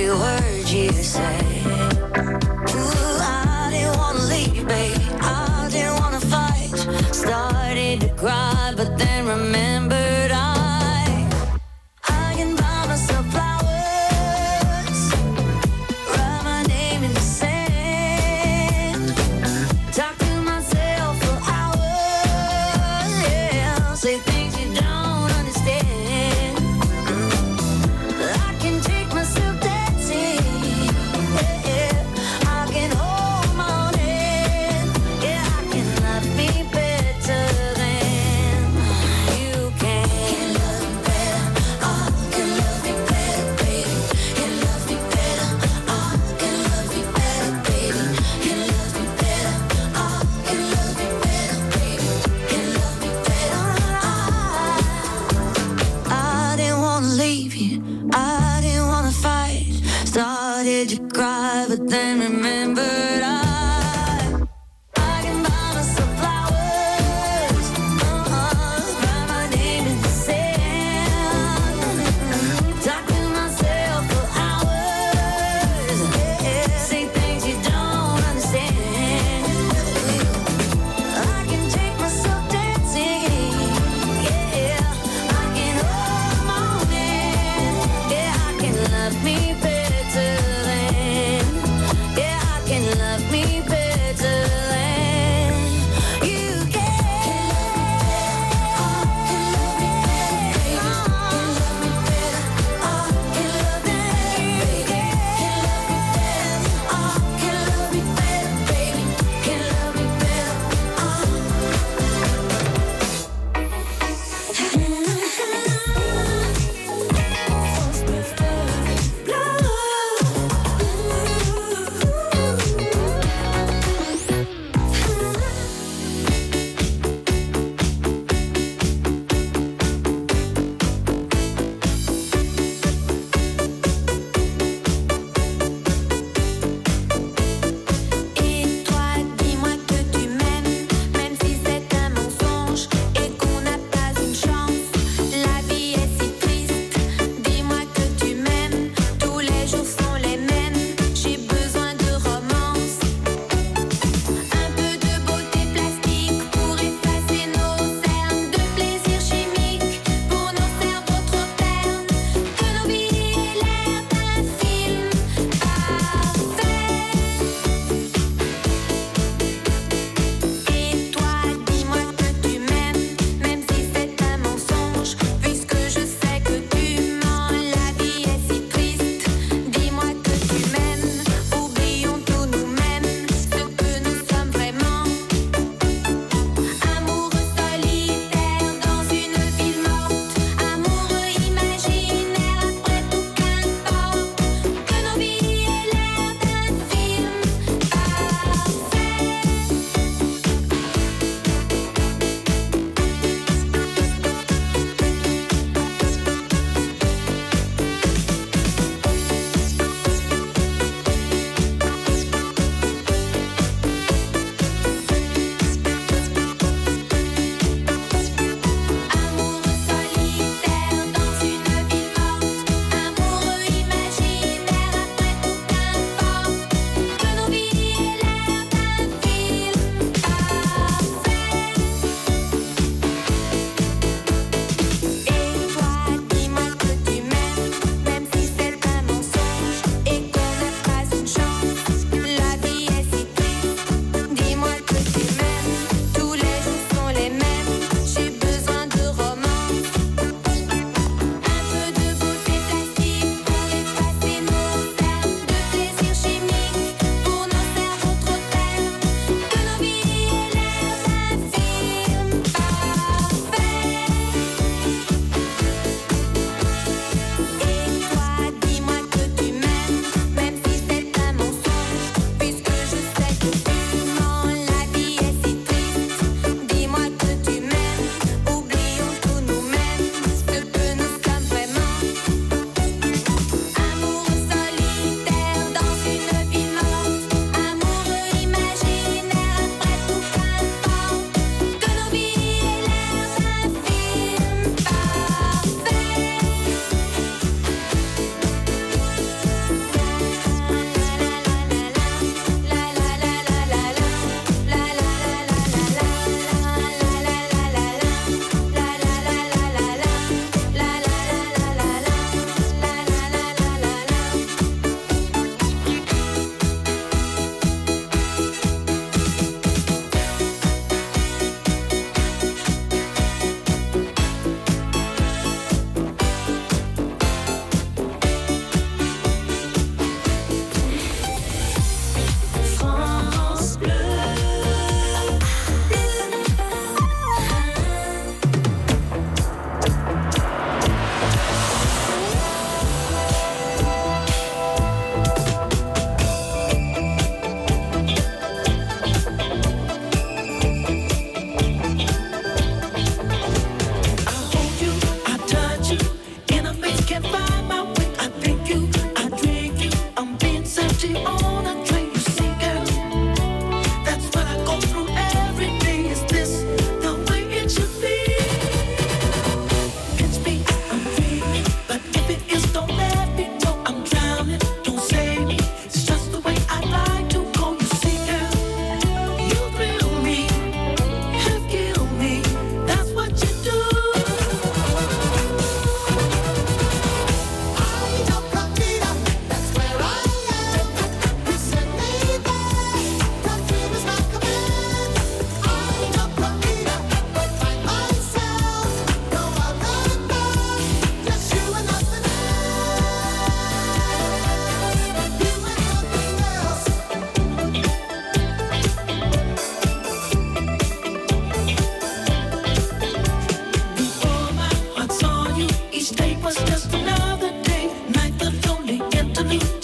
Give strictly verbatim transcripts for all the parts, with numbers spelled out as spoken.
every word you say. Ooh, I didn't wanna leave, babe. I didn't wanna fight. Started to cry, but then remembered I I can buy myself flowers, write my name in the sand, talk to myself for hours, yeah, say things you don't understand. I can take myself dancing, yeah, yeah. I can hold my own hand, yeah, I can love me better than you can. Can love me better, oh, can love me better, baby. Can love me better, oh, can love me better, baby. Can love me better, oh, can love me better, baby. Can love me better, oh. I didn't wanna leave you, I didn't wanna fight. Started to cry, but then remembered I I can buy myself flowers, uh-uh, write my name in the sand, talk to myself for hours, yeah, say things you don't understand. I can take myself dancing, yeah, I can hold my own hand, yeah, I can love me better than, yeah, I can love me better than you can. Oh, can love me better, oh, can love me better, oh, can love me better, baby, can love me better, oh, can love me better, baby, can love me better, oh.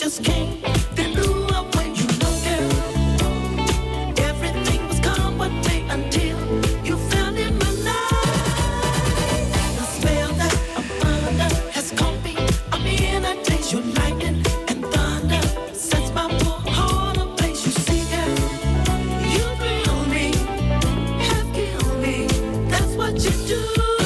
just came, then blew away. You know, girl, everything was gone one day until you fell in my life. The spell that I'm under has caught me. I'm in a taste. Your lightning and thunder sets my poor heart ablaze. You see, girl, you thrill me, have killed me. That's what you do.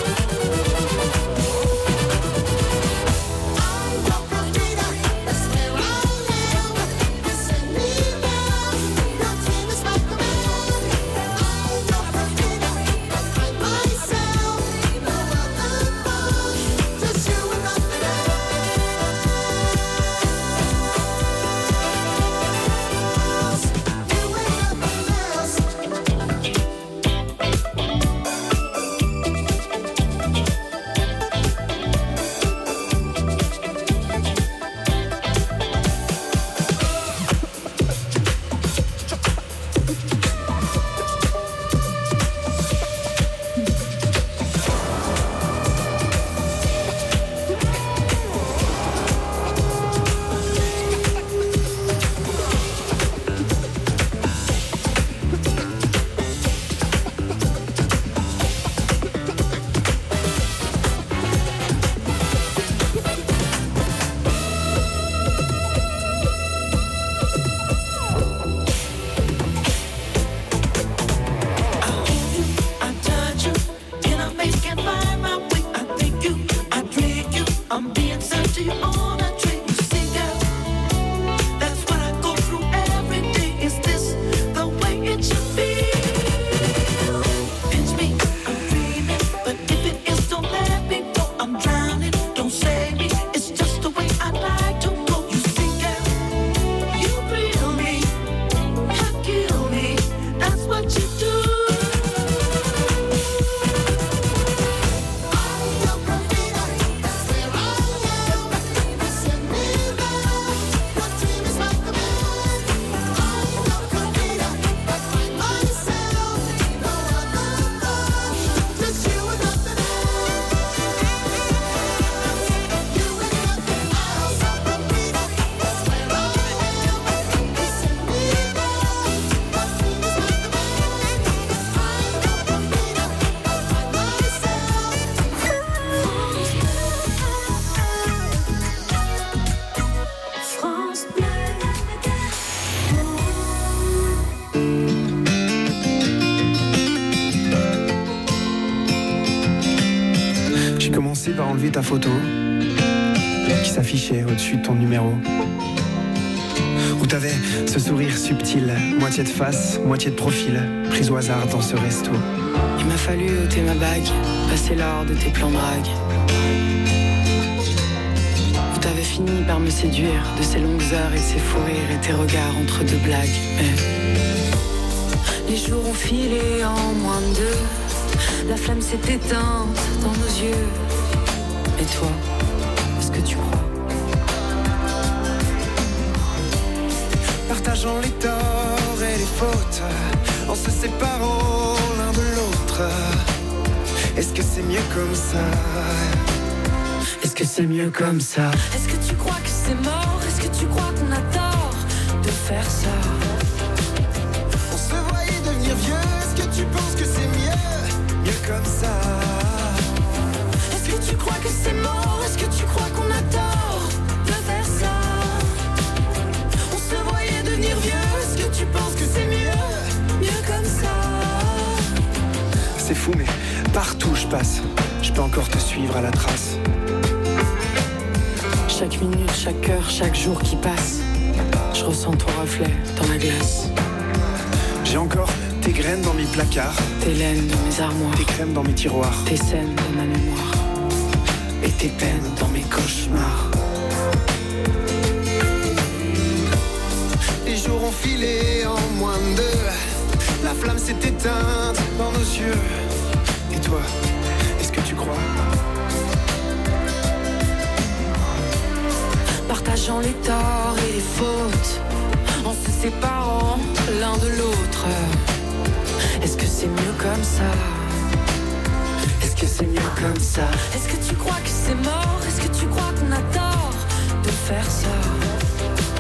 Par enlever ta photo qui s'affichait au-dessus de ton numéro, où t'avais ce sourire subtil, moitié de face, moitié de profil, prise au hasard dans ce resto. Il m'a fallu ôter ma bague, passer l'or de tes plans drague, où t'avais fini par me séduire de ces longues heures et de ces fous rires et tes regards entre deux blagues. Mais les jours ont filé en moins de deux, la flamme s'est éteinte dans nos yeux. Et toi, est-ce que tu crois? Partageant les torts et les fautes, en se séparant l'un de l'autre. Est-ce que c'est mieux comme ça? Est-ce que c'est mieux comme ça? Est-ce que tu crois que c'est mort? Est-ce que tu crois qu'on a tort de faire ça? On se voyait devenir vieux. Est-ce que tu penses que c'est mieux? Mieux comme ça? Est-ce que tu crois que c'est mort? Est-ce que tu crois qu'on a tort de faire ça? On se voyait devenir vieux. Est-ce que tu penses que c'est mieux? Mieux comme ça? C'est fou mais partout je passe, je peux encore te suivre à la trace. Chaque minute, chaque heure, chaque jour qui passe, je ressens ton reflet dans la glace. J'ai encore tes graines dans mes placards, tes laines dans mes armoires, tes crèmes dans mes tiroirs, tes scènes dans ma mémoire, et tes peines dans mes cauchemars. Les jours ont filé en moins de deux, la flamme s'est éteinte dans nos yeux. Et toi, est-ce que tu crois? Partageant les torts et les fautes, en se séparant l'un de l'autre. Est-ce que c'est mieux comme ça? Est-ce que c'est mieux comme ça? Est-ce que tu crois que c'est mort? Est-ce que tu crois qu'on a tort de faire ça?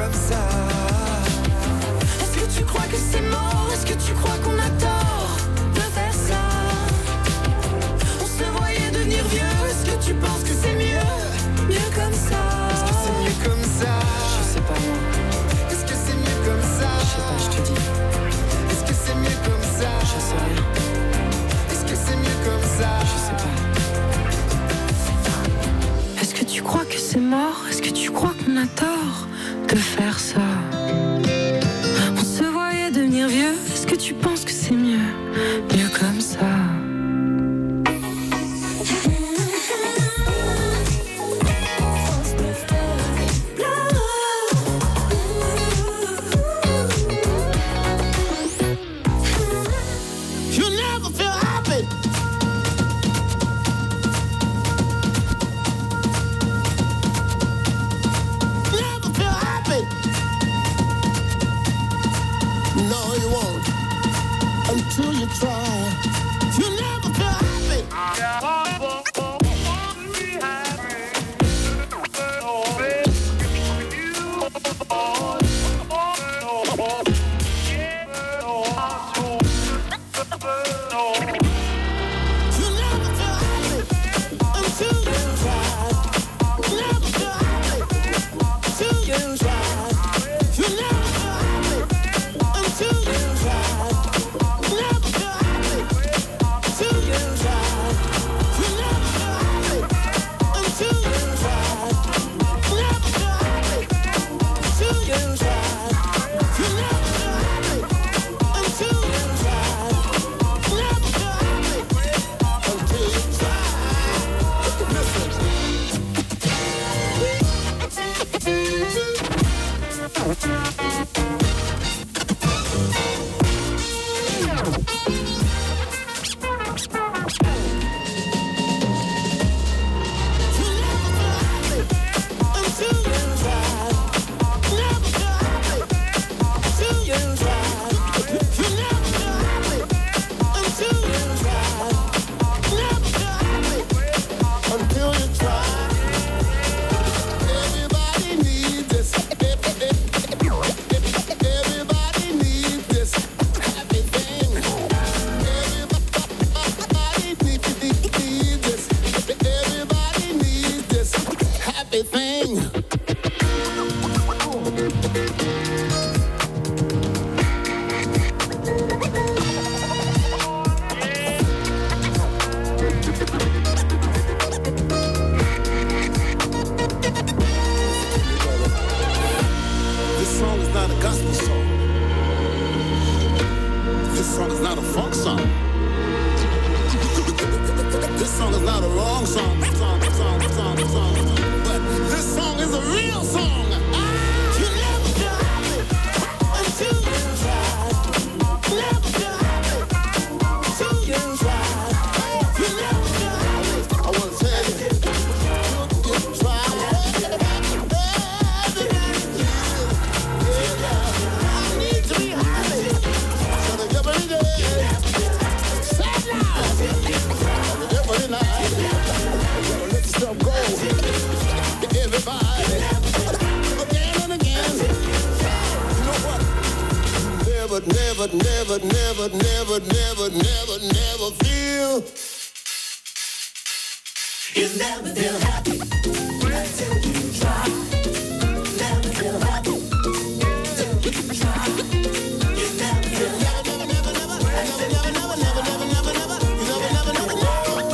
comme ça. Est-ce que tu crois que c'est mort? Est-ce que tu crois qu'on a tort de faire ça? On se voyait devenir vieux. Est-ce que tu penses que c'est mieux? Mieux comme ça. Est-ce que c'est mieux comme ça? Je sais pas moi, Est-ce que c'est mieux comme ça? je sais pas, je te dis, Est-ce que c'est mieux comme ça? je sais rien, Est-ce que c'est mieux comme ça? je sais pas. Est-ce que tu crois que c'est mort? Est-ce que tu crois qu'on a tort de faire ça? On se voyait devenir vieux. Est-ce que tu penses que c'est mieux? Mieux comme ça. You never feel happy. Never feel happy. No, you won't until you try. You never feel happy. You never feel happy until you try. Never feel happy until you try. You never feel happy until you try. Never feel happy until you try. You never feel happy until you try. Never feel happy until you try. You never feel happy until you try. Never feel happy until you try. Listen. You never feel happy until you try. Never feel happy until you try. You never feel happy until you try. Never feel happy until you try. Everybody needs this. Everybody needs this happy thing. Everybody needs this. Everybody needs this happy thing. This song is not a gospel song. This song is not a funk song. This song is not a wrong song. Song, song, song, song. But this song is a real song. You never feel happy until you try. Never feel happy until you try. You never feel happy. I want to tell you, you, you try. I need to be happy. So that every day, say it loud. Every night, gotta let yourself go. Everybody, again and again. You know what? Never, never, never, never, never, never, never, never feel. You never feel happy until you try. Never feel happy until you try. You never feel never, never, never, never, never, never, never, never, never, never, never, you never, never, never, never.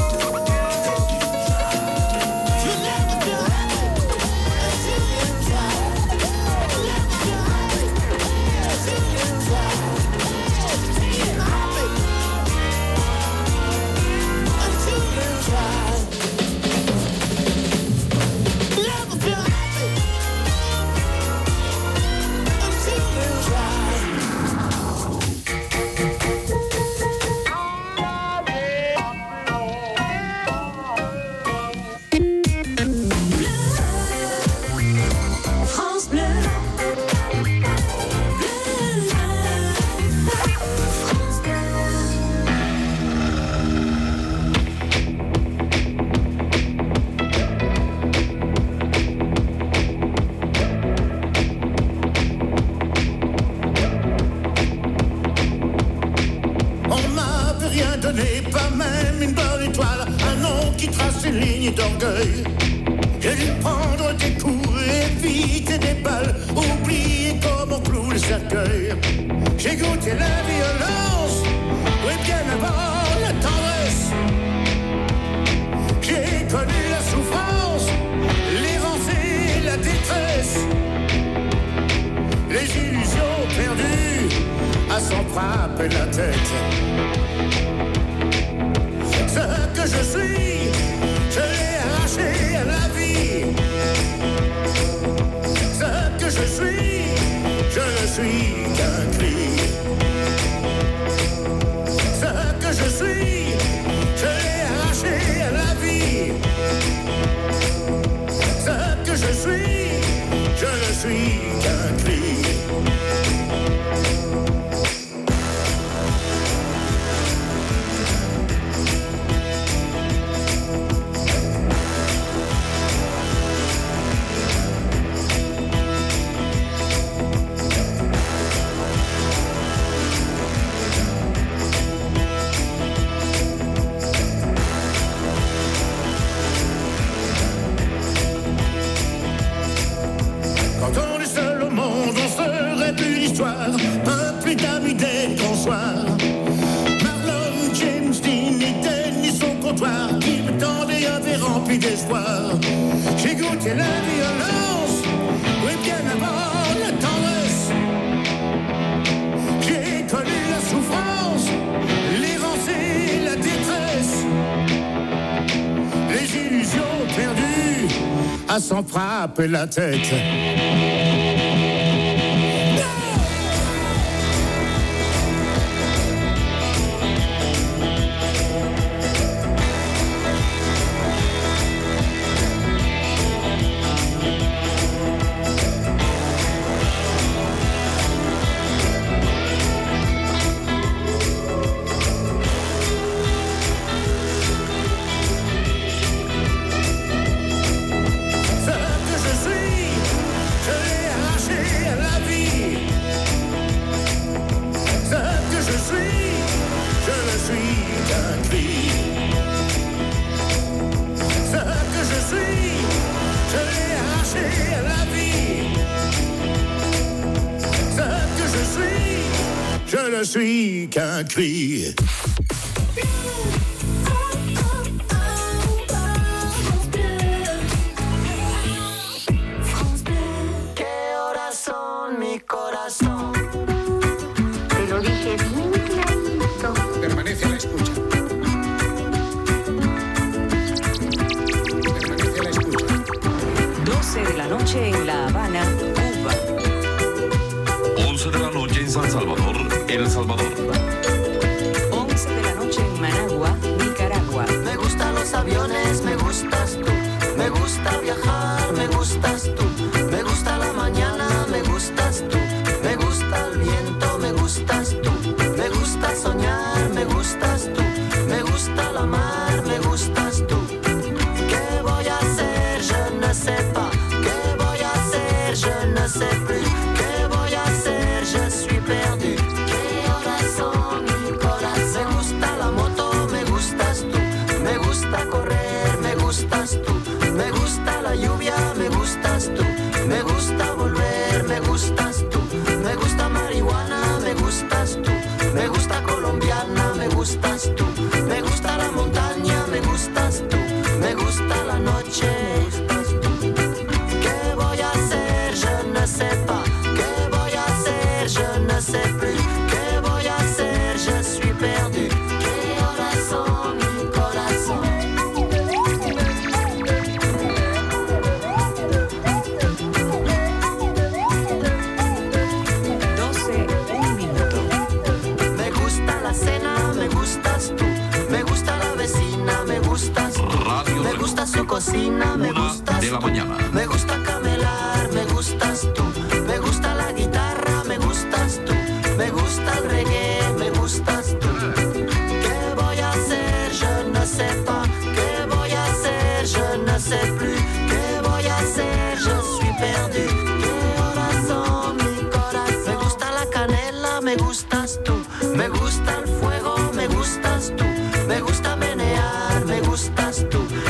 You never feel happy until you try. Never feel happy until you try. Feel happy until you try. qui trace une ligne d'orgueil. J'ai dû prendre des coups, éviter des balles, oublier comment on cloue le cercueil. J'ai goûté la violence, oui bien avant la tendresse. J'ai connu la souffrance, l'errance et la détresse. Les illusions perdues à s'en frapper la tête. Ce que je suis, je l'ai arraché à la vie. Ce que je suis, je ne suis qu'un cri. Ce que je suis, je l'ai arraché à la vie. Ce que je suis, je ne suis qu'un cri. Un plus d'amis dès qu'on soit. Marlon, James Dean et Denis son comptoir qui me tendaient un verre rempli d'espoir. J'ai goûté la violence, oui bien avant la tendresse. J'ai connu la souffrance, l'errance et la détresse. Les illusions perdues à s'en frapper la tête. Je suis qu'un cri. Permanece a la escucha. Permanece a la escucha. doce de la noche en La Habana, Cuba. once de la noche en San Salvador, El Salvador. once de la noche en Managua, Nicaragua. Me gustan los aviones, me gustas tú. Me gusta viajar, me gustas tú. Me gusta la mañana, me gustas tú. Me gusta el viento, me gustas tú. Me gusta soñar, me gustas tú. Me gusta la mar, me gustas tú. ¿Qué voy a hacer? Je ne sais pas. ¿Qué voy a hacer? Je ne sais plus. ¿Qué voy a hacer? Je suis perdu. ¿Qué horas son, mi corazón? Me gusta la moto, me gustas tú. Me gusta correr, me gustas tú. Me gusta la lluvia, me gustas tú. Me gusta volver, me gustas tú. Me gusta marihuana, me gustas tú. Me gusta colombiana, me gustas tú. Me gusta la montaña, me gustas tú. Me gusta la noche, me gustas tú. ¿Qué voy a hacer? Je ne sais pas. ¿Qué voy a hacer? Je ne sais plus. ¿Qué voy a hacer? Je suis perdu. ¿Qué horas son, mi corazón? doce, un minuto. Me gusta la cena, me gustas tú. Me gusta la vecina, me gustas tú. Radio Me gusta su cocina, me Una gustas de la tú. mañana. Me gusta camelar, me gustas tú. Me gusta la guitarra, me gustas tú. Me gusta el reggae, me gustas tú. ¿Qué voy a hacer? Je ne sais pas. ¿Qué voy a hacer? Je ne sais plus. ¿Qué voy a hacer? Je suis perdu. ¿Qué horas son, mi corazón? Me gusta la canela, me gustas tú. Me gusta el fuego, me gustas tú. Me gusta menear, me gustas tú.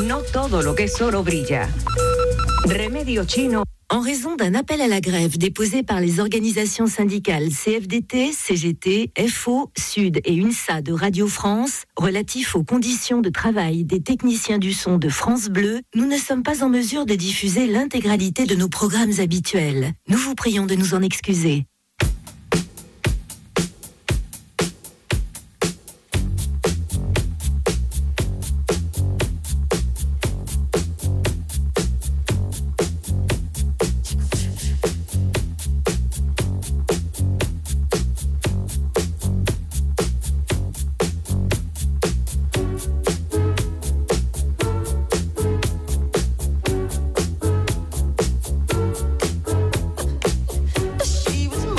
No todo lo que es oro brilla. Remedio chino. En raison d'un appel à la grève déposé par les organisations syndicales C F D T, C G T, F O, Sud et UNSA de Radio France, relatif aux conditions de travail des techniciens du son de France Bleu, nous ne sommes pas en mesure de diffuser l'intégralité de nos programmes habituels. Nous vous prions de nous en excuser. She was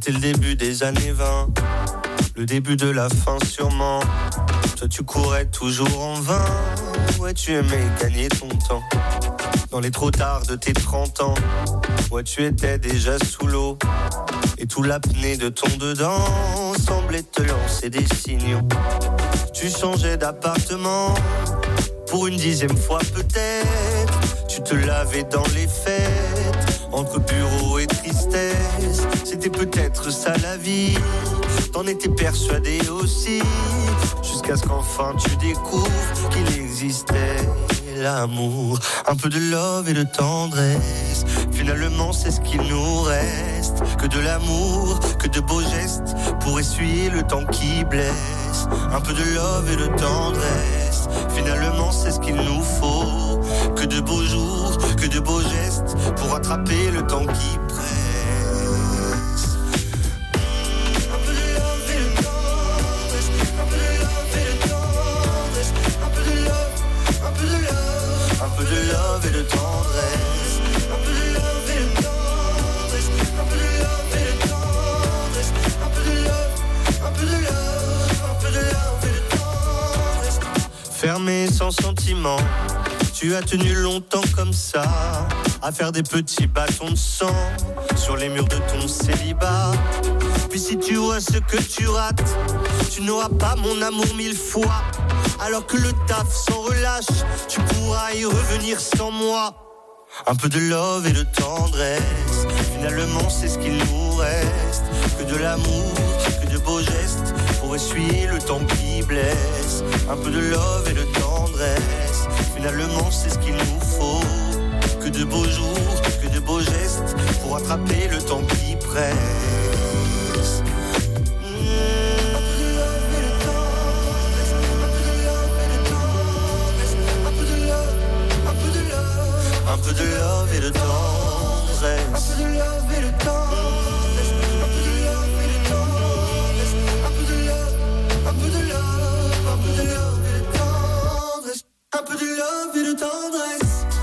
C'était le début des années vingt, le début de la fin sûrement. Toi tu courais toujours en vain, ouais tu aimais gagner ton temps. Dans les trop tard de tes trente ans, ouais tu étais déjà sous l'eau. Et tout l'apnée de ton dedans semblait te lancer des signaux. Tu changeais d'appartement, pour une dixième fois peut-être. Tu te lavais dans les fêtes, entre bureau et tristesse. C'était peut-être ça la vie, t'en étais persuadé aussi. Jusqu'à ce qu'enfin tu découvres qu'il existait l'amour. Un peu de love et de tendresse, finalement c'est ce qu'il nous reste. Que de l'amour, que de beaux gestes, pour essuyer le temps qui blesse. Un peu de love et de tendresse, finalement c'est ce qu'il nous faut. Que de beaux jours, que de beaux gestes, pour rattraper le temps qui presse. Un peu de love et de tendresse, un peu de love et de tendresse, un peu de love, un peu de love, un peu de love et de tendresse, un peu de love et de tendresse, un peu de love et de tendresse, un peu de love, un peu de love, un peu de love et de tendresse. Fermé sans sentiment, tu as tenu longtemps comme ça, à faire des petits bâtons de sang sur les murs de ton célibat. Puis si tu vois ce que tu rates, tu n'auras pas mon amour mille fois. Alors que le taf s'en relâche, tu pourras y revenir sans moi. Un peu de love et de tendresse, finalement c'est ce qu'il nous reste. Que de l'amour, que de beaux gestes, pour essuyer le temps qui blesse. Un peu de love et de tendresse, finalement c'est ce qu'il nous faut. Que de beaux jours, que de beaux gestes, pour attraper le temps qui presse. Mmh. Un peu de love et de tendresse, un peu de love et de tendresse, un peu de love, un peu de love, un peu de love et de tendresse, un peu de love et de tendresse, un peu de love et de tendresse, un peu de love, un peu de love, un peu de love et de tendresse, un peu de love et de tendresse.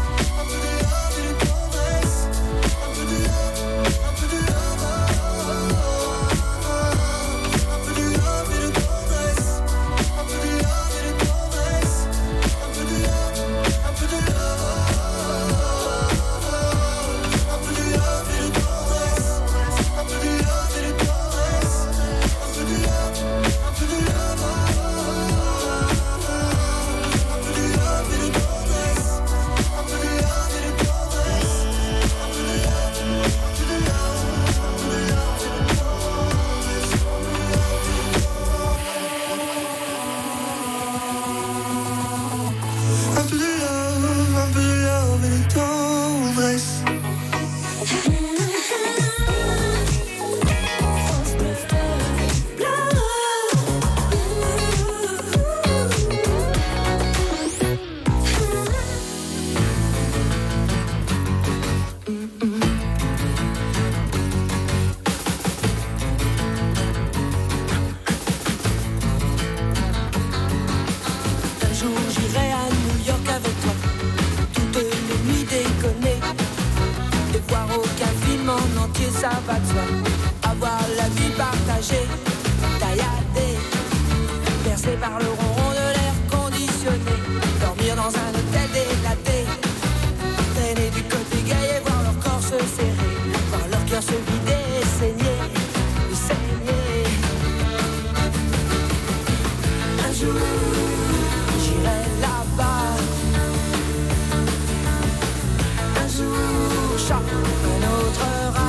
Ça va de soi, avoir la vie partagée, tailladée, percée par le ronron de l'air conditionné, dormir dans un hôtel délaté, traîner du côté gay et voir leur corps se serrer, voir leur cœur se vider et saigner, et saigner. Un jour, j'irai là-bas, un jour, choc, un autre rat.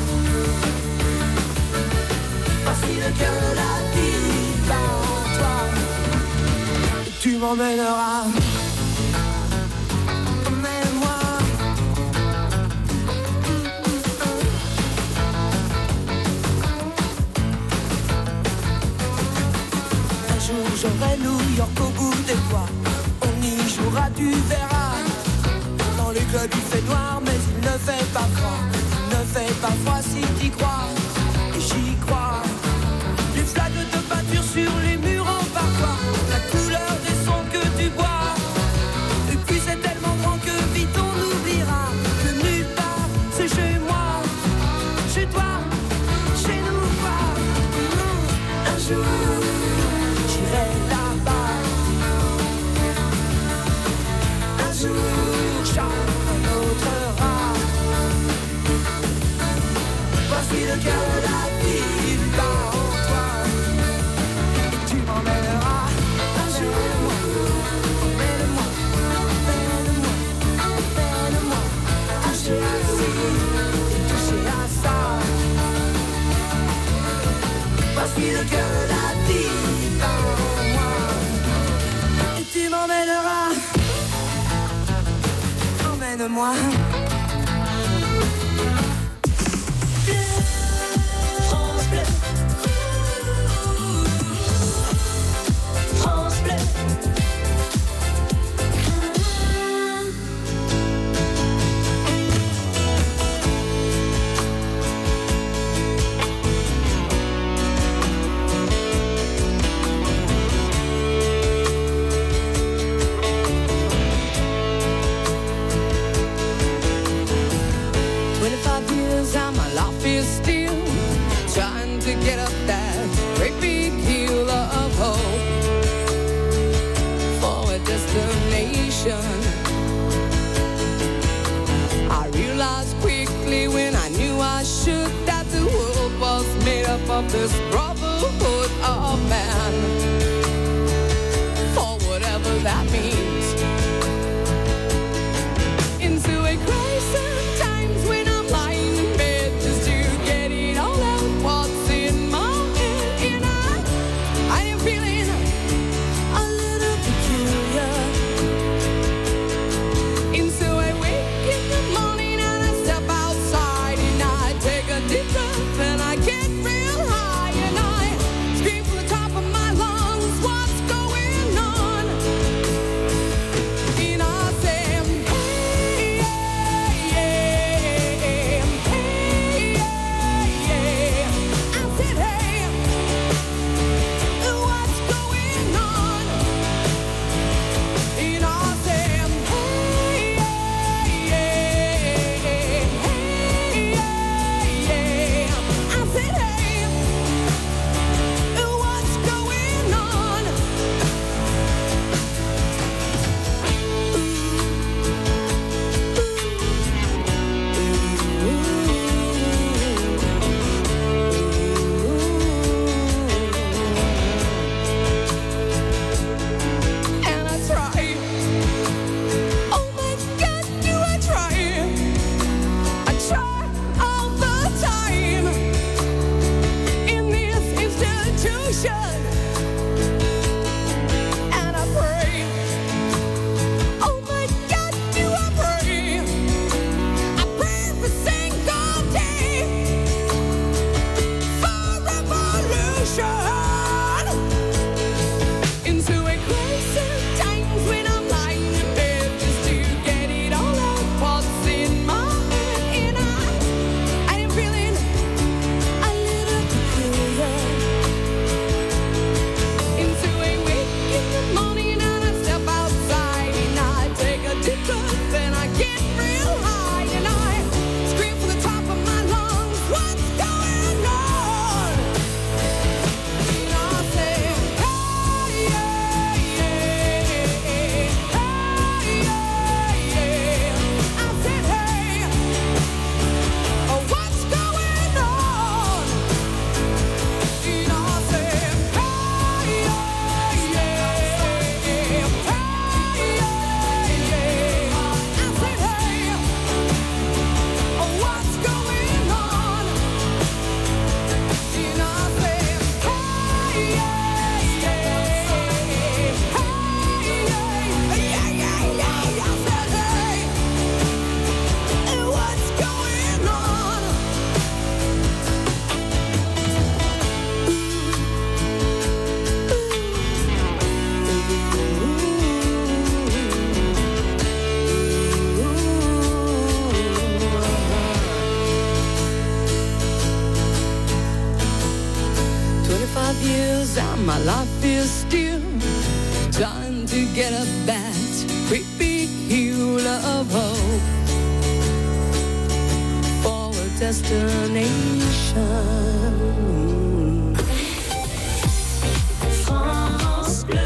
Si le cœur de la vie bat en toi, tu m'emmèneras. Emmène-moi. Un jour j'aurai New York au bout des doigts. On y jouera, tu verras. Dans les clubs il fait noir mais il ne fait pas froid. Il ne fait pas froid si t'y crois. Et j'y crois. Les flaques de peinture sur les murs en parfois, la couleur des sons que tu bois. Et puis c'est tellement grand que vite on oubliera que nulle part c'est chez moi, chez toi, chez nous. le cœur de la vie dans toi. Tu m'emmèneras un jour. Emmène-moi, emmène-moi, emmène-moi. Toucher à ci, toucher à ça. Voici le cœur de la vie dans moi. Et tu m'emmèneras. Emmène-moi. France Bleu. France Bleu. Twenty-five years and my life is still trying to get up that great big hill of hope for a destination. I realized quickly when I knew I should that the world was made up of this brotherhood of man, for whatever that means. Into a crisis times when I'm lying in bed just to get it all out what's in my head, and I, I am feeling a little peculiar. And so I wake in the morning and I step outside and I take a deep breath and I get real high and I scream from the top of my lungs, what's going on? And I say, hey, hey, hey, hey. I said, hey, what's going on? And I said, hey, hey, hey, hey. I said, hey, what's going on? And I try. Oh my God, do I try? I try all the time in this institution. And I pray. Oh my God, do I pray? I pray every single day for revolution. Into a crisis times when I'm lying in bed just to get it all out what's in my head, and I, I am feeling a little peculiar. Into a wake in the morning and I step outside and I take a deep breath and I get real high and I scream from the top of my lungs, what's going on? And I say, hey, hey, hey, hey, hey. I said, hey, what's going on? And I said, hey, hey, hey, hey, hey. I said, hey, what's going on? And I said, hey, hey, hey, hey, yeah, yeah, yeah. I said, hey, what's going on? Twenty-five years and my life is still trying to get up that great big hill of hope for a destination. France Bleu.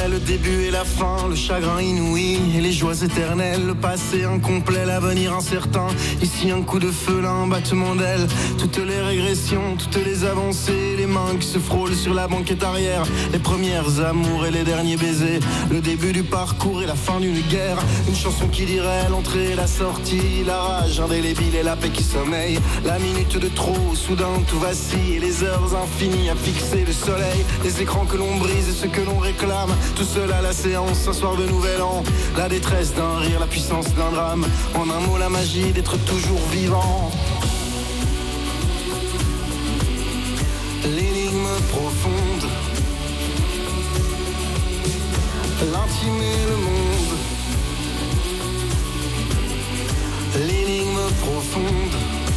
le début et la fin, le chagrin inouï et les joies éternelles, le passé incomplet, l'avenir incertain. Ici un coup de feu, là un battement d'aile. Toutes les régressions, toutes les avancées, les mains qui se frôlent sur la banquette arrière, les premières amours et les derniers baisers, le début du parcours et la fin d'une guerre. Une chanson qui dirait l'entrée et la sortie, la rage indélébile et la paix qui sommeille. La minute de trop, soudain tout vacille, et les heures infinies à fixer le soleil. Les écrans que l'on brise et ce que l'on réclame, tout seul à la séance, un soir de nouvel an. La détresse d'un rire, la puissance d'un drame, en un mot la magie d'être toujours vivant. L'énigme profonde, l'intime et le monde. L'énigme profonde,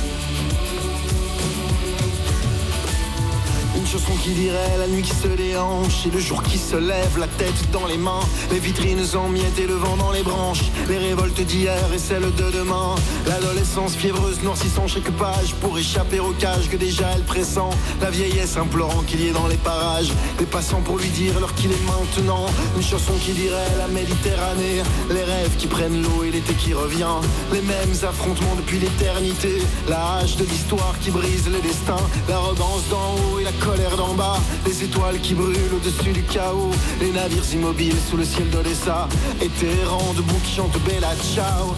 une chanson qui dirait la nuit qui se déhanche et le jour qui se lève, la tête dans les mains, les vitrines en miettes et le vent dans les branches, les révoltes d'hier et celles de demain, l'adolescence fiévreuse noircissant chaque page pour échapper au cage que déjà elle pressent, la vieillesse implorant qu'il y ait dans les parages, les passants pour lui dire l'heure qu'il est maintenant, une chanson qui dirait la Méditerranée, les rêves qui prennent l'eau et l'été qui revient, les mêmes affrontements depuis l'éternité, la hache de l'histoire qui brise le destin, l'arrogance d'en haut et la colère d'en bas, les étoiles qui brûlent au-dessus du chaos, les navires immobiles sous le ciel d'Odessa, et Téhéran debout qui chante Bella Ciao.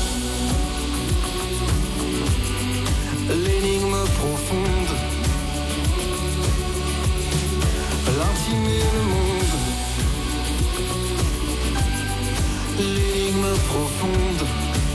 L'énigme profonde, l'intime et le monde. L'énigme profonde,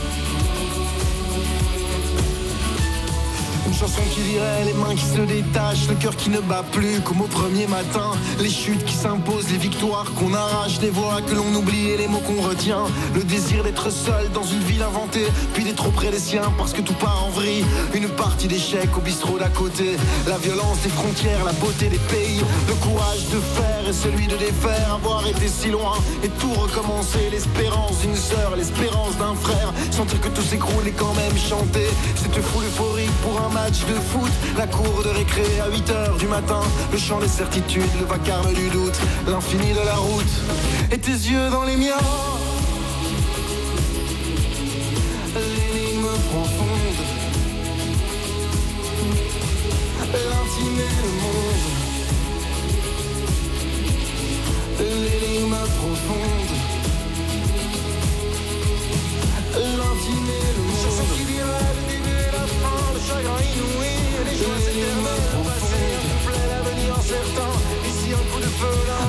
une chanson qui dirait les mains qui se détachent, le cœur qui ne bat plus comme au premier matin, les chutes qui s'imposent, les victoires qu'on arrache, des voix que l'on oublie et les mots qu'on retient, le désir d'être seul dans une ville inventée, puis d'être auprès des siens parce que tout part en vrille, une partie d'échecs au bistrot d'à côté, la violence des frontières, la beauté des pays, le courage de faire et celui de défaire, avoir été si loin et tout recommencer, l'espérance d'une sœur, l'espérance d'un frère, sentir que tout s'écroule et quand même chanter, cette foule euphorique pour un match de foot, la cour de récré à huit heures du matin, le chant des certitudes, le vacarme du doute, l'infini de la route, et tes yeux dans les miens. L'énigme profonde, l'intime et le monde. L'énigme profonde, l'intime et le monde. Chanson qui dirait le début et la fin, le chagrin inouï, les joies éternelles, le passé incomplet, l'avenir incertain. Ici un coup de feu, là